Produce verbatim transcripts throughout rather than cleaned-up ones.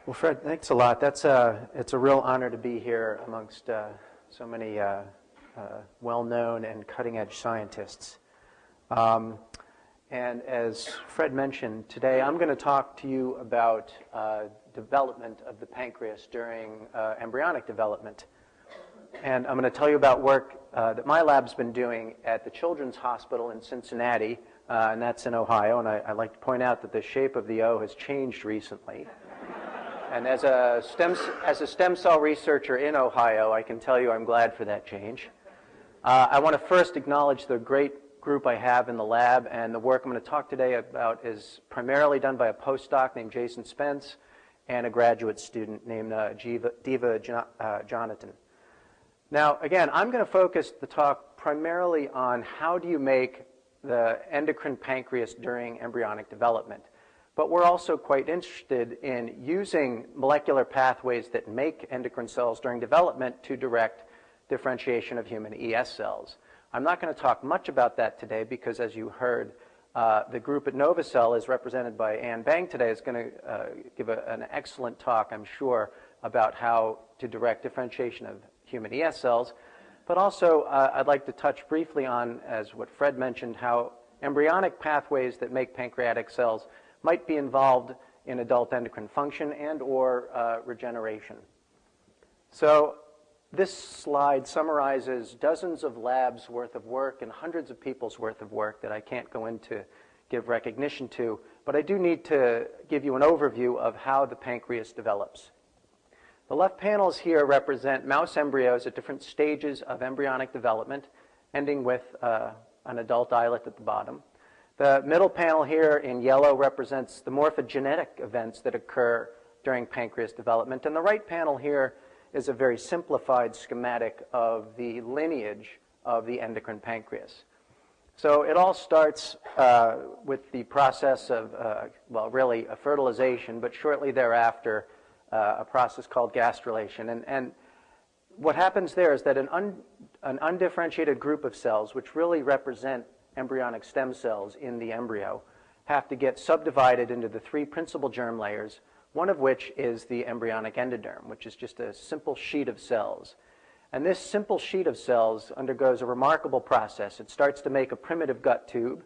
Well, Fred, thanks a lot. That's a, it's a real honor to be here amongst uh, so many uh, uh, well-known and cutting-edge scientists. Um, and as Fred mentioned, today I'm going to talk to you about uh, development of the pancreas during uh, embryonic development. And I'm going to tell you about work uh, that my lab's been doing at the Children's Hospital in Cincinnati, uh, and that's in Ohio. And I, I like to point out that the shape of the O has changed recently. And as a, stem, as a stem cell researcher in Ohio, I can tell you I'm glad for that change. Uh, I want to first acknowledge the great group I have in the lab, and the work I'm going to talk today about is primarily done by a postdoc named Jason Spence and a graduate student named uh, Jiva, Diva jo uh, Jonathan. Now, again, I'm going to focus the talk primarily on how do you make the endocrine pancreas during embryonic development. But we're also quite interested in using molecular pathways that make endocrine cells during development to direct differentiation of human E S cells. I'm not going to talk much about that today because, as you heard, uh, the group at Novacell is represented by Anne Bang today, is going to uh, give a, an excellent talk, I'm sure, about how to direct differentiation of human E S cells. But also, uh, I'd like to touch briefly on, as what Fred mentioned, how embryonic pathways that make pancreatic cells might be involved in adult endocrine function and or uh, regeneration. So this slide summarizes dozens of labs worth of work and hundreds of people's worth of work that I can't go into give recognition to, but I do need to give you an overview of how the pancreas develops. The left panels here represent mouse embryos at different stages of embryonic development, ending with uh, an adult islet at the bottom. The middle panel here in yellow represents the morphogenetic events that occur during pancreas development. And the right panel here is a very simplified schematic of the lineage of the endocrine pancreas. So it all starts uh, with the process of, uh, well, really a fertilization, but shortly thereafter, uh, a process called gastrulation. And, and what happens there is that an, un, an undifferentiated group of cells, which really represent embryonic stem cells in the embryo, have to get subdivided into the three principal germ layers, one of which is the embryonic endoderm, which is just a simple sheet of cells. And this simple sheet of cells undergoes a remarkable process. It starts to make a primitive gut tube,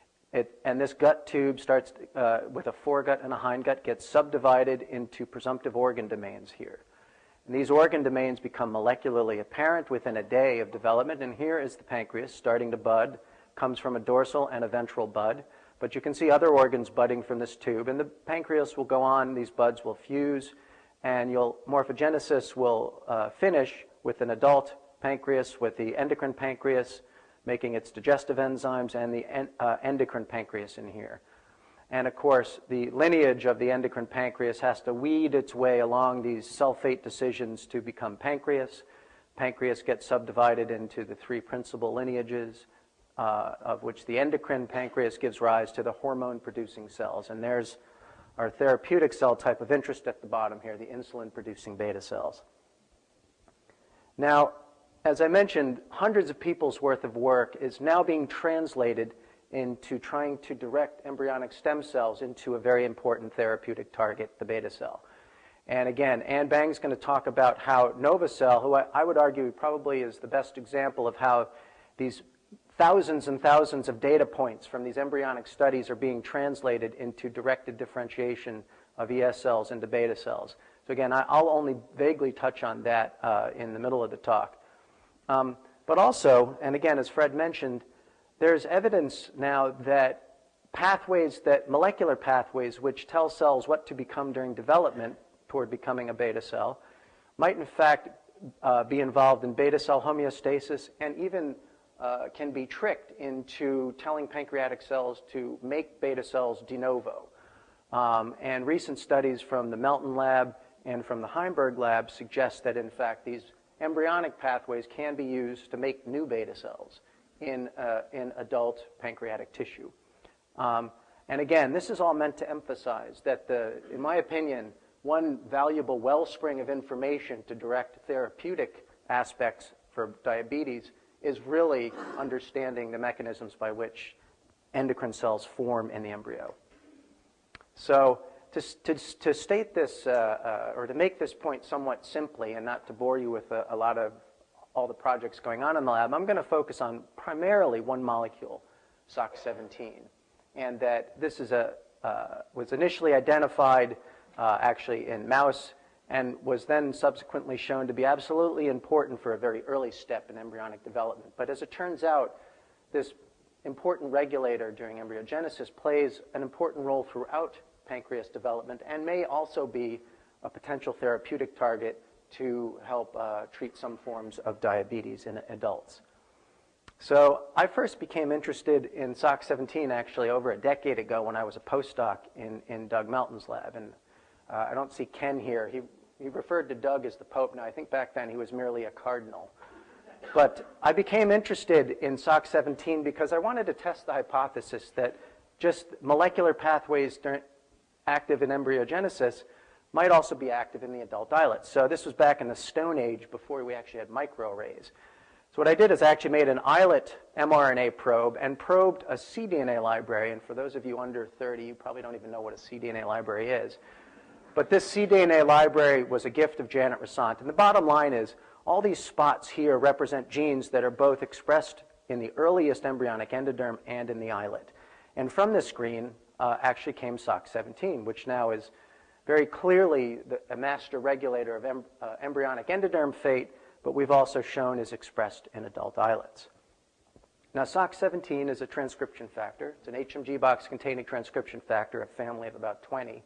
it, and this gut tube starts uh, with a foregut and a hindgut, gets subdivided into presumptive organ domains here. And these organ domains become molecularly apparent within a day of development, and here is the pancreas starting to bud, comes from a dorsal and a ventral bud, but you can see other organs budding from this tube, and the pancreas will go on, these buds will fuse, and you'll, morphogenesis will uh, finish with an adult pancreas, with the endocrine pancreas making its digestive enzymes, and the en uh, endocrine pancreas in here. And of course, the lineage of the endocrine pancreas has to weed its way along these sulfate decisions to become pancreas. Pancreas gets subdivided into the three principal lineages, Uh, of which the endocrine pancreas gives rise to the hormone-producing cells. And there's our therapeutic cell type of interest at the bottom here, the insulin-producing beta cells. Now, as I mentioned, hundreds of people's worth of work is now being translated into trying to direct embryonic stem cells into a very important therapeutic target, the beta cell. And again, Anne Bang's going to talk about how Novacell, who I, I would argue probably is the best example of how these thousands and thousands of data points from these embryonic studies are being translated into directed differentiation of E S cells into beta cells. So again, I, I'll only vaguely touch on that uh, in the middle of the talk. Um, but also, and again, as Fred mentioned, there's evidence now that pathways, that molecular pathways which tell cells what to become during development toward becoming a beta cell might in fact uh, be involved in beta cell homeostasis and even Uh, can be tricked into telling pancreatic cells to make beta cells de novo. Um, and recent studies from the Melton lab and from the Heimberg lab suggest that, in fact, these embryonic pathways can be used to make new beta cells in, uh, in adult pancreatic tissue. Um, and again, this is all meant to emphasize that, the, in my opinion, one valuable wellspring of information to direct therapeutic aspects for diabetes is really understanding the mechanisms by which endocrine cells form in the embryo. So to, to, to state this, uh, uh, or to make this point somewhat simply, and not to bore you with a, a lot of all the projects going on in the lab, I'm going to focus on primarily one molecule, S O C seventeen, and that this is a, uh, was initially identified uh, actually in mouse, and was then subsequently shown to be absolutely important for a very early step in embryonic development. But as it turns out, this important regulator during embryogenesis plays an important role throughout pancreas development and may also be a potential therapeutic target to help uh, treat some forms of diabetes in adults. So I first became interested in S O C seventeen actually over a decade ago when I was a postdoc in, in Doug Melton's lab. And uh, I don't see Ken here. He, he referred to Doug as the Pope. Now, I think back then he was merely a cardinal. But I became interested in S O C seventeen because I wanted to test the hypothesis that just molecular pathways active in embryogenesis might also be active in the adult islet. So this was back in the Stone Age before we actually had microarrays. So what I did is I actually made an islet mRNA probe and probed a cDNA library. And for those of you under thirty, you probably don't even know what a cDNA library is. But this cDNA library was a gift of Janet Ressant. And the bottom line is all these spots here represent genes that are both expressed in the earliest embryonic endoderm and in the islet. And from this screen uh, actually came S O C seventeen, which now is very clearly the, a master regulator of em, uh, embryonic endoderm fate, but we've also shown is expressed in adult islets. Now, S O C seventeen is a transcription factor. It's an H M G box-containing transcription factor, a family of about twenty.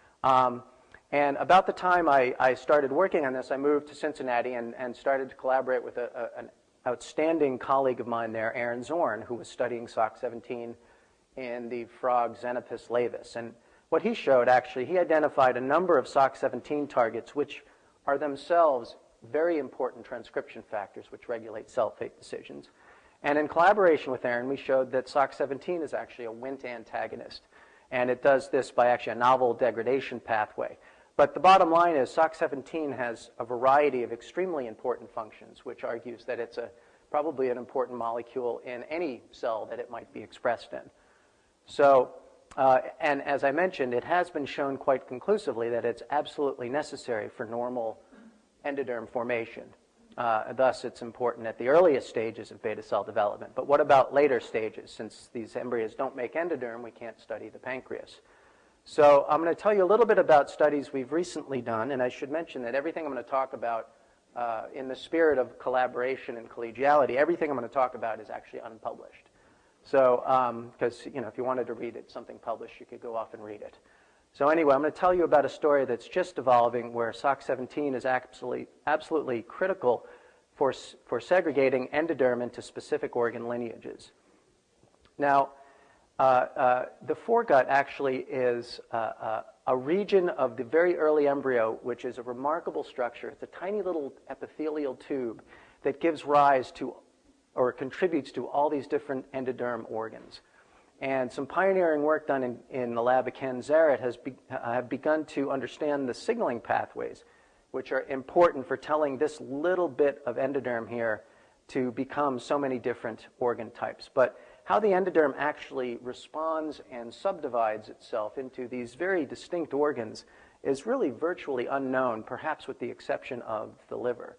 Um, and about the time I, I started working on this, I moved to Cincinnati and, and started to collaborate with a, a, an outstanding colleague of mine there, Aaron Zorn, who was studying S O C seventeen in the frog Xenopus laevis. And what he showed, actually, he identified a number of S O C seventeen targets which are themselves very important transcription factors which regulate cell fate decisions. And in collaboration with Aaron, we showed that S O C seventeen is actually a Wnt antagonist. And it does this by actually a novel degradation pathway. But the bottom line is S O C seventeen has a variety of extremely important functions, which argues that it's a, probably an important molecule in any cell that it might be expressed in. So, uh, and as I mentioned, it has been shown quite conclusively that it's absolutely necessary for normal endoderm formation. Uh, thus, it's important at the earliest stages of beta cell development. But what about later stages? Since these embryos don't make endoderm, we can't study the pancreas. So I'm going to tell you a little bit about studies we've recently done, and I should mention that everything I'm going to talk about uh, in the spirit of collaboration and collegiality, everything I'm going to talk about is actually unpublished. So, because, um, you know, if you wanted to read it, something published, you could go off and read it. So anyway, I'm going to tell you about a story that's just evolving where S O C seventeen is absolutely, absolutely critical for, for segregating endoderm into specific organ lineages. Now, uh, uh, the foregut actually is uh, uh, a region of the very early embryo, which is a remarkable structure. It's a tiny little epithelial tube that gives rise to, or contributes to, all these different endoderm organs. And some pioneering work done in, in the lab of Ken Zaret has be, uh, have begun to understand the signaling pathways, which are important for telling this little bit of endoderm here to become so many different organ types. But how the endoderm actually responds and subdivides itself into these very distinct organs is really virtually unknown, perhaps with the exception of the liver.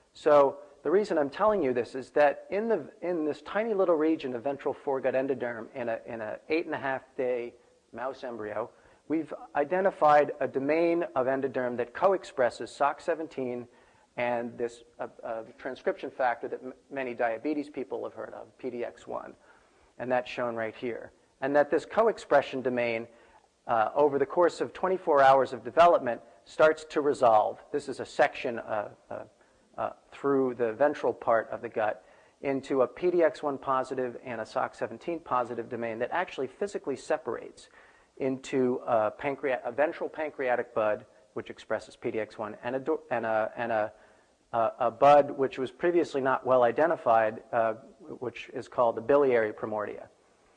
So the reason I'm telling you this is that in, the, in this tiny little region of ventral foregut endoderm in a, in a eight and a half day mouse embryo, we've identified a domain of endoderm that co-expresses S O C seventeen and this uh, uh, transcription factor that m many diabetes people have heard of, P D X one. And that's shown right here. And that this co-expression domain, uh, over the course of twenty-four hours of development, starts to resolve. This is a section uh, uh, Uh, through the ventral part of the gut into a P D X one positive and a S O C seventeen positive domain that actually physically separates into a, pancreat a ventral pancreatic bud, which expresses P D X one, and a, and a, and a, a, a bud which was previously not well identified, uh, which is called the biliary primordia.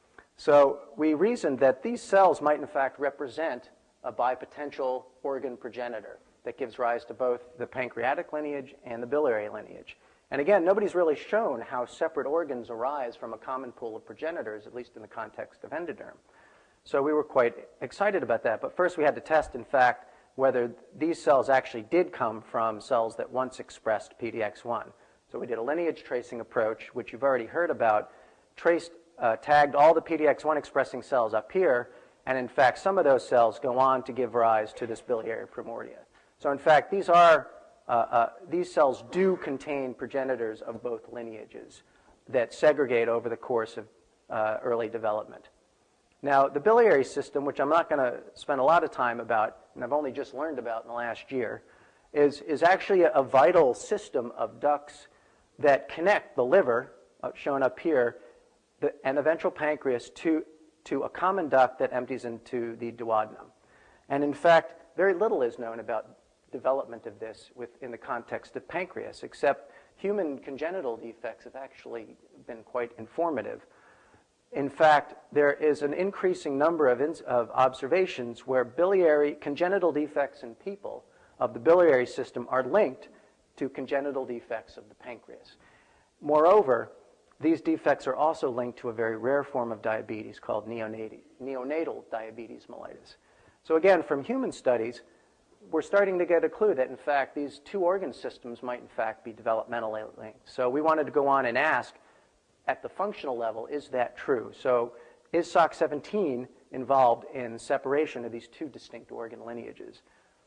So we reasoned that these cells might in fact represent a bipotential organ progenitor that gives rise to both the pancreatic lineage and the biliary lineage. And again, nobody's really shown how separate organs arise from a common pool of progenitors, at least in the context of endoderm. So we were quite excited about that. But first we had to test, in fact, whether these cells actually did come from cells that once expressed P D X one. So we did a lineage tracing approach, which you've already heard about, traced, uh, tagged all the P D X one expressing cells up here, and in fact some of those cells go on to give rise to this biliary primordia. So in fact these are, uh, uh, these cells do contain progenitors of both lineages that segregate over the course of uh, early development. Now, the biliary system, which I'm not going to spend a lot of time about, and I've only just learned about in the last year, is, is actually a, a vital system of ducts that connect the liver, uh, shown up here, the, and the ventral pancreas to, to a common duct that empties into the duodenum. And in fact, very little is known about development of this within the context of pancreas, except human congenital defects have actually been quite informative. In fact, there is an increasing number of, ins of observations where biliary congenital defects in people of the biliary system are linked to congenital defects of the pancreas. Moreover, these defects are also linked to a very rare form of diabetes called neonatal, neonatal diabetes mellitus. So again, from human studies, we're starting to get a clue that, in fact, these two organ systems might, in fact, be developmentally linked. So we wanted to go on and ask, at the functional level, is that true? So is S O C seventeen involved in separation of these two distinct organ lineages?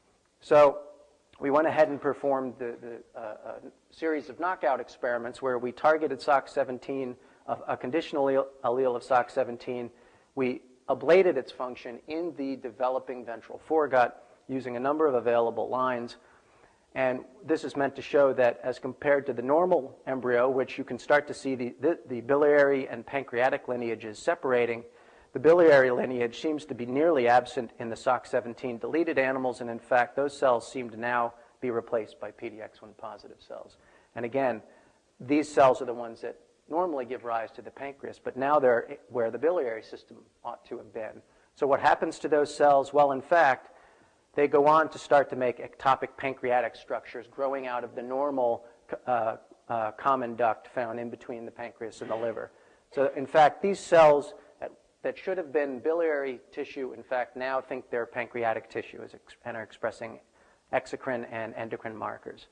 So we went ahead and performed the, the uh, uh, series of knockout experiments where we targeted S O C seventeen, a, a conditional allele, allele of S O C seventeen. We ablated its function in the developing ventral foregut using a number of available lines. And this is meant to show that as compared to the normal embryo, which you can start to see the, the, the biliary and pancreatic lineages separating, the biliary lineage seems to be nearly absent in the S O C seventeen deleted animals, and in fact those cells seem to now be replaced by P D X one positive cells. And again, these cells are the ones that normally give rise to the pancreas, but now they're where the biliary system ought to have been. So what happens to those cells? Well, in fact, they go on to start to make ectopic pancreatic structures growing out of the normal uh, uh, common duct found in between the pancreas and the liver. So in fact, these cells that, that should have been biliary tissue, in fact, now think they're pancreatic tissue and are expressing exocrine and endocrine markers.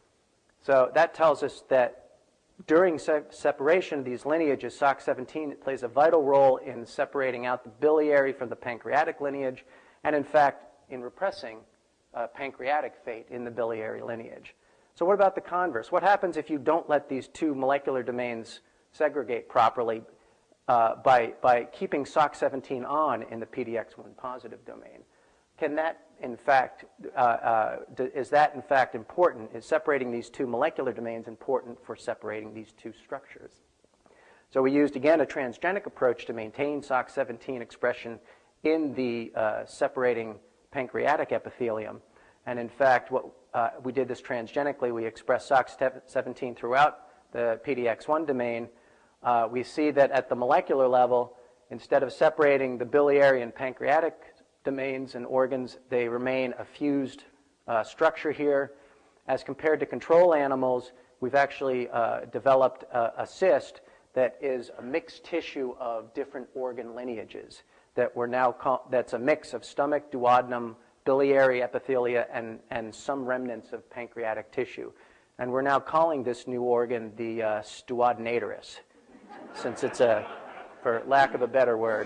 So that tells us that during se separation of these lineages, S O C seventeen plays a vital role in separating out the biliary from the pancreatic lineage, and in fact, in repressing uh, pancreatic fate in the biliary lineage. So what about the converse? What happens if you don't let these two molecular domains segregate properly uh, by, by keeping S O C seventeen on in the P D X one positive domain? Can that, in fact, uh, uh, is that in fact important? Is separating these two molecular domains important for separating these two structures? So we used, again, a transgenic approach to maintain S O C seventeen expression in the uh, separating pancreatic epithelium. And in fact, what uh, we did this transgenically. We expressed S O C seventeen throughout the P D X one domain. Uh, we see that at the molecular level, instead of separating the biliary and pancreatic domains and organs, they remain a fused uh, structure here. As compared to control animals, we've actually uh, developed a, a cyst that is a mixed tissue of different organ lineages that we're now call, that's a mix of stomach, duodenum, biliary epithelia, and, and some remnants of pancreatic tissue. And we're now calling this new organ the uh, duodenatorus, since it's a, for lack of a better word.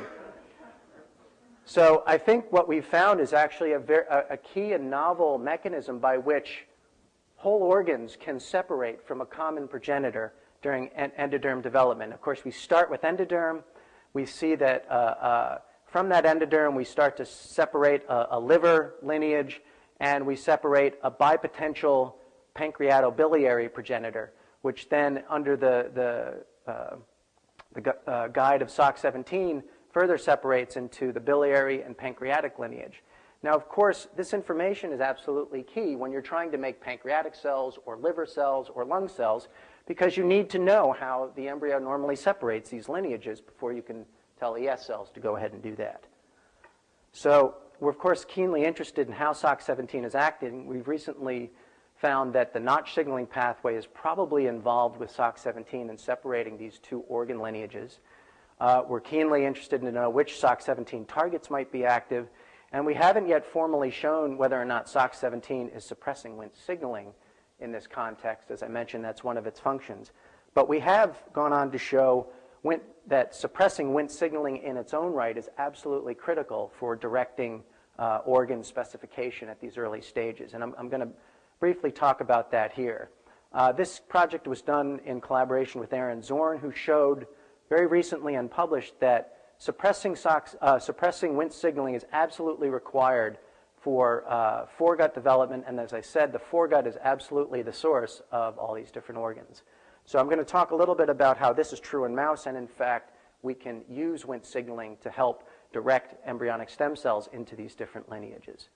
So I think what we've found is actually a, ver a, a key and novel mechanism by which whole organs can separate from a common progenitor during en endoderm development. Of course, we start with endoderm. We see that uh, uh, from that endoderm, we start to separate a, a liver lineage, and we separate a bipotential pancreatobiliary progenitor, which then, under the, the, uh, the gu uh, guide of S O C seventeen, further separates into the biliary and pancreatic lineage. Now, of course, this information is absolutely key when you're trying to make pancreatic cells or liver cells or lung cells, because you need to know how the embryo normally separates these lineages before you can tell E S cells to go ahead and do that. So we're, of course, keenly interested in how S O C seventeen is acting. We've recently found that the Notch signaling pathway is probably involved with S O C seventeen in separating these two organ lineages. Uh, we're keenly interested to know which S O C seventeen targets might be active, and we haven't yet formally shown whether or not S O C seventeen is suppressing Wnt signaling in this context. As I mentioned, that's one of its functions. But we have gone on to show Wnt, that suppressing Wnt signaling in its own right is absolutely critical for directing uh, organ specification at these early stages. And I'm, I'm going to briefly talk about that here. Uh, this project was done in collaboration with Aaron Zorn, who showed very recently and published that suppressing, S O C, uh, suppressing Wnt signaling is absolutely required for uh, foregut development. And as I said, the foregut is absolutely the source of all these different organs. So I'm going to talk a little bit about how this is true in mouse, and in fact, we can use Wnt signaling to help direct embryonic stem cells into these different lineages.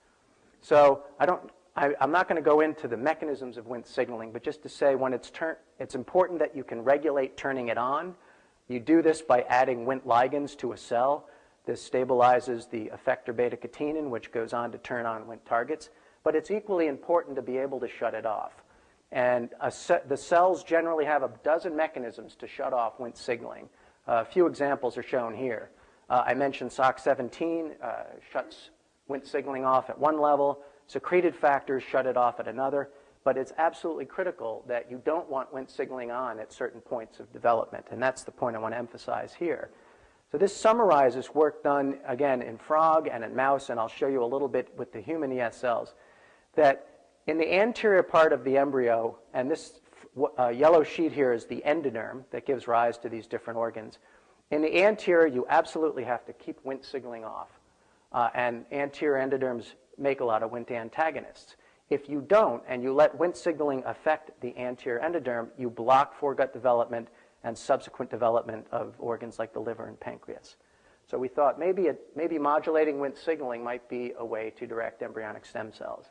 So I don't, I, I'm not going to go into the mechanisms of Wnt signaling, but just to say when it's turn, it's important that you can regulate turning it on. You do this by adding Wnt ligands to a cell. This stabilizes the effector beta-catenin, which goes on to turn on Wnt targets. But it's equally important to be able to shut it off. And a se the cells generally have a dozen mechanisms to shut off Wnt signaling. Uh, a few examples are shown here. Uh, I mentioned S O C seventeen uh, shuts Wnt signaling off at one level. Secreted factors shut it off at another. But it's absolutely critical that you don't want Wnt signaling on at certain points of development. And that's the point I want to emphasize here. So this summarizes work done, again, in frog and in mouse, and I'll show you a little bit with the human E S cells, that in the anterior part of the embryo, and this uh, yellow sheet here is the endoderm that gives rise to these different organs. In the anterior, you absolutely have to keep Wnt signaling off. Uh, and anterior endoderms make a lot of Wnt antagonists. If you don't, and you let Wnt signaling affect the anterior endoderm, you block foregut development and subsequent development of organs like the liver and pancreas. So we thought maybe, it, maybe modulating Wnt signaling might be a way to direct embryonic stem cells.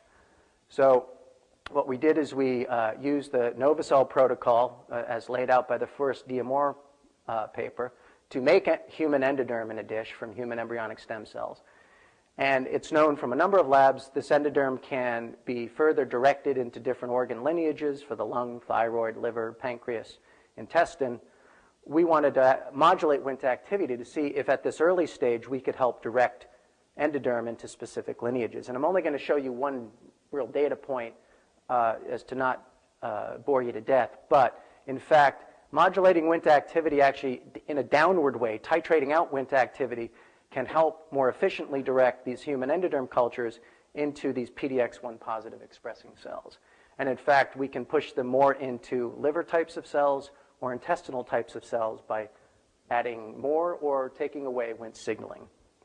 So what we did is we uh, used the Novacell protocol uh, as laid out by the first Diamore uh, paper to make a human endoderm in a dish from human embryonic stem cells. And it's known from a number of labs this endoderm can be further directed into different organ lineages for the lung, thyroid, liver, pancreas, intestine. We wanted to modulate Wnt activity to see if at this early stage we could help direct endoderm into specific lineages. And I'm only going to show you one real data point uh, as to not uh, bore you to death. But in fact, modulating Wnt activity actually in a downward way, titrating out Wnt activity, can help more efficiently direct these human endoderm cultures into these P D X one positive expressing cells. And in fact, we can push them more into liver types of cells or intestinal types of cells by adding more or taking away Wnt signaling.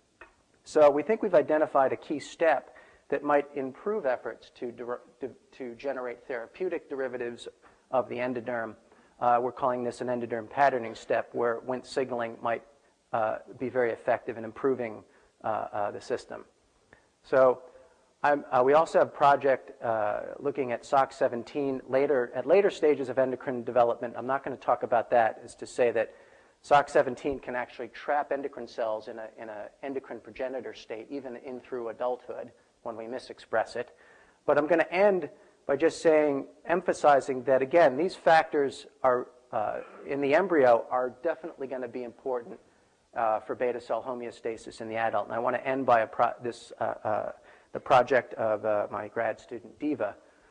So we think we've identified a key step that might improve efforts to, to, to generate therapeutic derivatives of the endoderm. Uh, we're calling this an endoderm patterning step, where Wnt signaling might uh, be very effective in improving uh, uh, the system. So I'm, uh, we also have a project uh, looking at S O C seventeen later, at later stages of endocrine development. I'm not going to talk about that, is to say that S O C seventeen can actually trap endocrine cells in an in a endocrine progenitor state, even in through adulthood, when we misexpress it. But I'm going to end by just saying, emphasizing that, again, these factors are, uh, in the embryo are definitely going to be important uh, for beta cell homeostasis in the adult. And I want to end by a pro this, uh, uh, the project of uh, my grad student, Diva,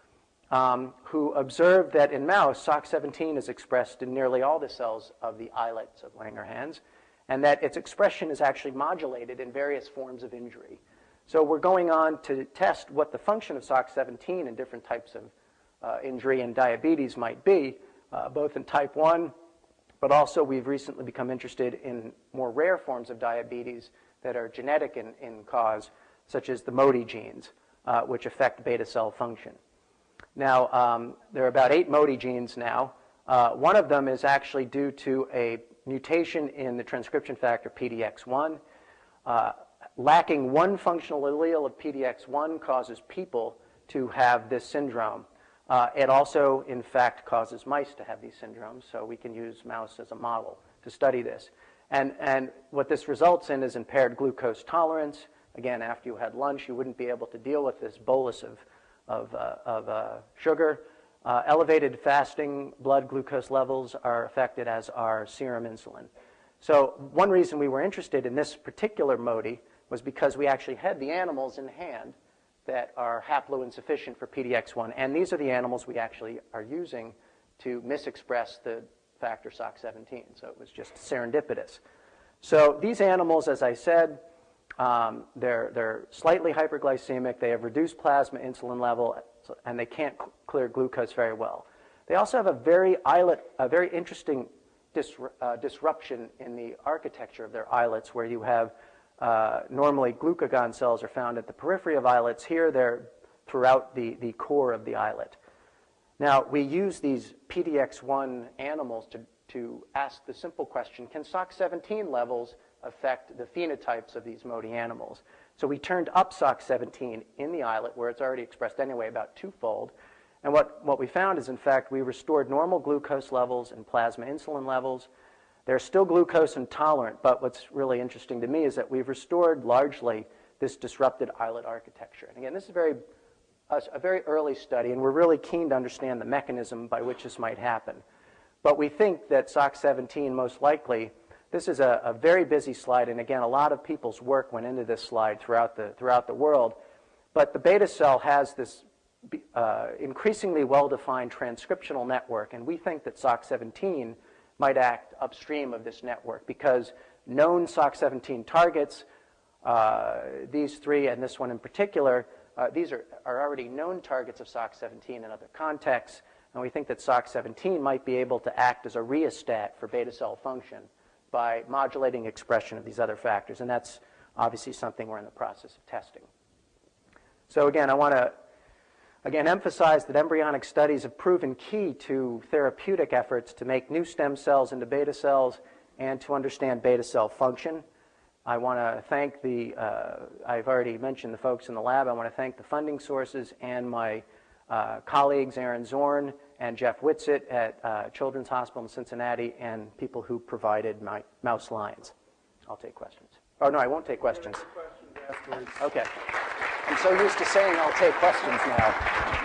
um, who observed that in mouse, S O C seventeen is expressed in nearly all the cells of the islets of Langerhans, and that its expression is actually modulated in various forms of injury. So we're going on to test what the function of S O C seventeen in different types of uh, injury and diabetes might be, uh, both in type one, but also we've recently become interested in more rare forms of diabetes that are genetic in, in cause, such as the M O D I genes, uh, which affect beta cell function. Now, um, there are about eight M O D I genes now. Uh, one of them is actually due to a mutation in the transcription factor P D X one. Uh, Lacking one functional allele of P D X one causes people to have this syndrome. Uh, it also, in fact, causes mice to have these syndromes, so we can use mouse as a model to study this. And, and what this results in is impaired glucose tolerance. Again, after you had lunch, you wouldn't be able to deal with this bolus of, of, uh, of uh, sugar. Uh, elevated fasting blood glucose levels are affected, as are serum insulin. So one reason we were interested in this particular modi was because we actually had the animals in hand that are haploinsufficient for P D X one, and these are the animals we actually are using to misexpress the factor S O C seventeen, so it was just serendipitous. So these animals, as I said, um, they're, they're slightly hyperglycemic, they have reduced plasma insulin level, and they can't clear glucose very well. They also have a very islet, a very interesting dis, uh, disruption in the architecture of their islets, where you have Uh, normally, glucagon cells are found at the periphery of islets. Here, they're throughout the, the core of the islet. Now, we use these P D X one animals to, to ask the simple question, can S O C seventeen levels affect the phenotypes of these modi animals? So we turned up S O C seventeen in the islet, where it's already expressed anyway, about twofold. And what, what we found is, in fact, we restored normal glucose levels and plasma insulin levels. They're still glucose intolerant, but what's really interesting to me is that we've restored largely this disrupted islet architecture. And again, this is very, a, a very early study, and we're really keen to understand the mechanism by which this might happen. But we think that S O C seventeen, most likely, this is a, a very busy slide, and again, a lot of people's work went into this slide throughout the, throughout the world. But the beta cell has this uh, increasingly well-defined transcriptional network, and we think that S O C seventeen might act upstream of this network, because known S O C seventeen targets, uh, these three and this one in particular, uh, these are, are already known targets of S O C seventeen in other contexts, and we think that S O C seventeen might be able to act as a rheostat for beta cell function by modulating expression of these other factors, and that's obviously something we're in the process of testing. So again, I want to Again, emphasize that embryonic studies have proven key to therapeutic efforts to make new stem cells into beta cells and to understand beta cell function. I want to thank the, uh, I've already mentioned the folks in the lab. I want to thank the funding sources and my uh, colleagues, Aaron Zorn and Jeff Whitsitt at uh, Children's Hospital in Cincinnati, and people who provided my mouse lines. I'll take questions. Oh, no, I won't take questions. Questions afterwards. Okay. I'm so used to saying I'll take questions now.